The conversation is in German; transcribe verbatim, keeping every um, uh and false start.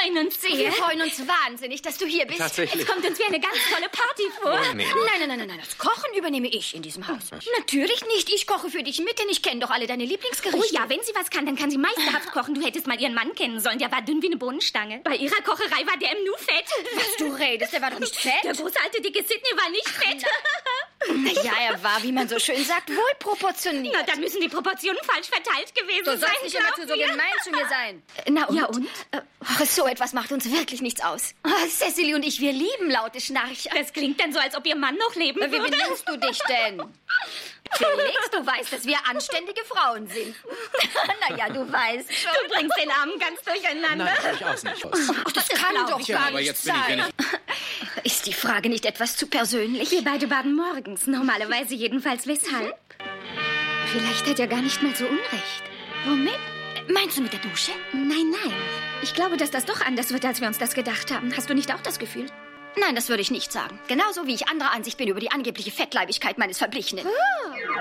freuen uns sehr. Wir freuen uns wahnsinnig, dass du hier bist. Tatsächlich. Es kommt uns wie eine ganz tolle Party vor. Oh, nee. Nein, nein, nein, nein, nein. Das Kochen übernehme ich in diesem Haus. Natürlich nicht. Ich koche für dich mit, denn ich kenne doch alle deine Lieblingsgerichte. Oh ja, wenn sie was kann, dann kann sie meisterhaft kochen. Du hättest mal ihren Mann kennen sollen. Der war dünn wie eine Bohnenstange. Bei ihrer Kocherei war der im Nu fett. Was du redest, der war doch nicht fett. Der große alte dicke Sidney war nicht fett. Ja, er war, wie man so schön sagt, wohlproportioniert. Na, dann müssen die Proportionen falsch verteilt gewesen Du sein. sollst nicht immer glaub zu so mir. gemein zu mir sein. Na und? Ja, und? Ach, so etwas macht uns wirklich nichts aus. Oh, Cecily und ich, wir lieben laute Schnarcher. Das klingt dann so, als ob ihr Mann noch leben Wie würde. benennst du dich denn? Felix, du weißt, dass wir anständige Frauen sind. Naja, du weißt schon. Du bringst den Armen ganz durcheinander. Nein, durchaus nicht. Ach, das kann glaub doch ich. gar Ja, aber nicht jetzt bin ich, wenn sein. Ist die Frage nicht etwas zu persönlich? Wir beide baden morgens. Normalerweise jedenfalls. Weshalb? Vielleicht hat er gar nicht mal so unrecht. Womit? Meinst du mit der Dusche? Nein, nein. Ich glaube, dass das doch anders wird, als wir uns das gedacht haben. Hast du nicht auch das Gefühl? Nein, das würde ich nicht sagen. Genauso wie ich anderer Ansicht bin über die angebliche Fettleibigkeit meines Verblichenen.